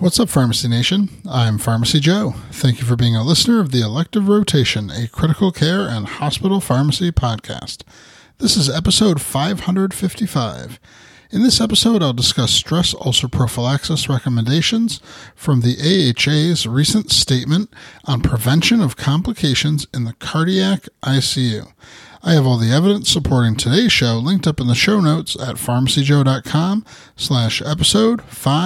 What's up, Pharmacy Nation? I'm Pharmacy Joe. Thank you for being a listener of the Elective Rotation, a critical care and hospital pharmacy podcast. This is episode 555. In this episode, I'll discuss stress ulcer prophylaxis recommendations from the AHA's recent statement on prevention of complications in the cardiac ICU. I have all the evidence supporting today's show linked up in the show notes at pharmacyjoe.com/episode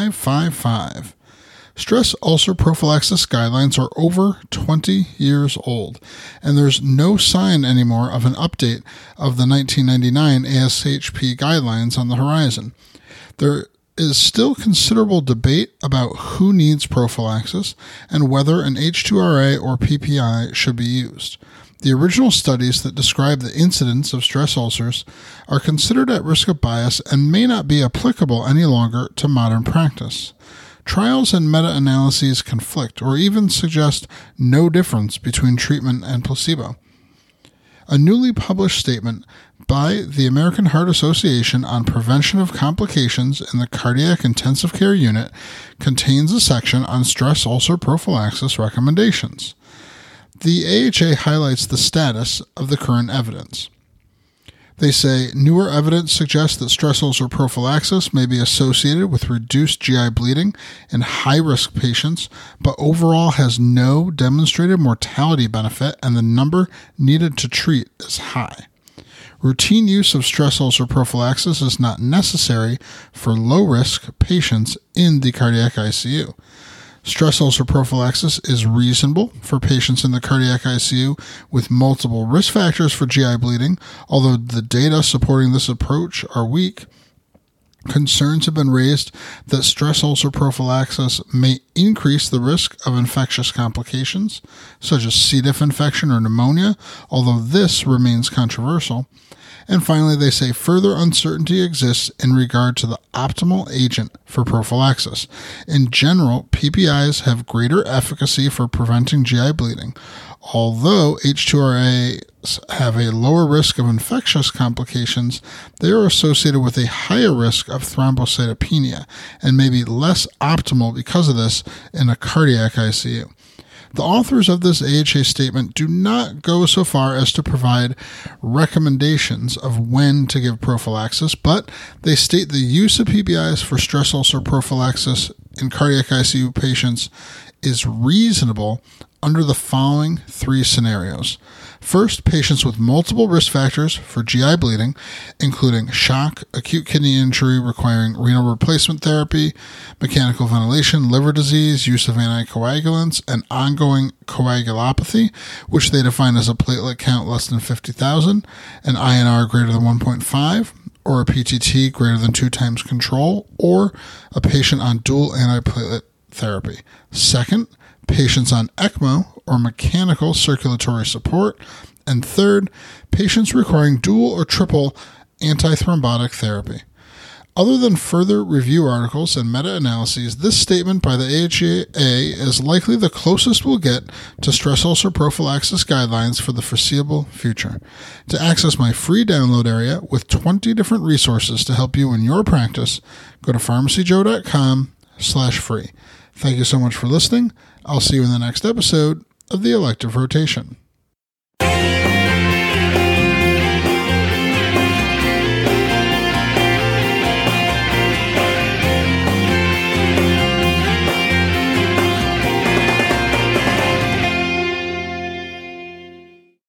555. Stress ulcer prophylaxis guidelines are over 20 years old, and there's no sign anymore of an update of the 1999 ASHP guidelines on the horizon. There is still considerable debate about who needs prophylaxis and whether an H2RA or PPI should be used. The original studies that describe the incidence of stress ulcers are considered at risk of bias and may not be applicable any longer to modern practice. Trials and meta-analyses conflict or even suggest no difference between treatment and placebo. A newly published statement by the American Heart Association on prevention of complications in the cardiac intensive care unit contains a section on stress ulcer prophylaxis recommendations. The AHA highlights the status of the current evidence. They say newer evidence suggests that stress ulcer prophylaxis may be associated with reduced GI bleeding in high-risk patients, but overall has no demonstrated mortality benefit and the number needed to treat is high. Routine use of stress ulcer prophylaxis is not necessary for low-risk patients in the cardiac ICU. Stress ulcer prophylaxis is reasonable for patients in the cardiac ICU with multiple risk factors for GI bleeding, although the data supporting this approach are weak. Concerns have been raised that stress ulcer prophylaxis may increase the risk of infectious complications, such as C. diff infection or pneumonia, although this remains controversial. And finally, they say further uncertainty exists in regard to the optimal agent for prophylaxis. In general, PPIs have greater efficacy for preventing GI bleeding, although H2RAs have a lower risk of infectious complications. They are associated with a higher risk of thrombocytopenia and may be less optimal because of this in a cardiac ICU. The authors of this AHA statement do not go so far as to provide recommendations of when to give prophylaxis, but they state the use of PPIs for stress ulcer prophylaxis in cardiac ICU patients is reasonable under the following three scenarios. First, patients with multiple risk factors for GI bleeding, including shock, acute kidney injury requiring renal replacement therapy, mechanical ventilation, liver disease, use of anticoagulants, and ongoing coagulopathy, which they define as a platelet count less than 50,000, an INR greater than 1.5, or a PTT greater than 2 times control, or a patient on dual antiplatelet therapy. Second, patients on ECMO or mechanical circulatory support, and third, patients requiring dual or triple antithrombotic therapy. Other than further review articles and meta-analyses, this statement by the AHA is likely the closest we'll get to stress ulcer prophylaxis guidelines for the foreseeable future. To access my free download area with 20 different resources to help you in your practice, go to pharmacyjoe.com/free. Thank you so much for listening. I'll see you in the next episode of the Elective Rotation.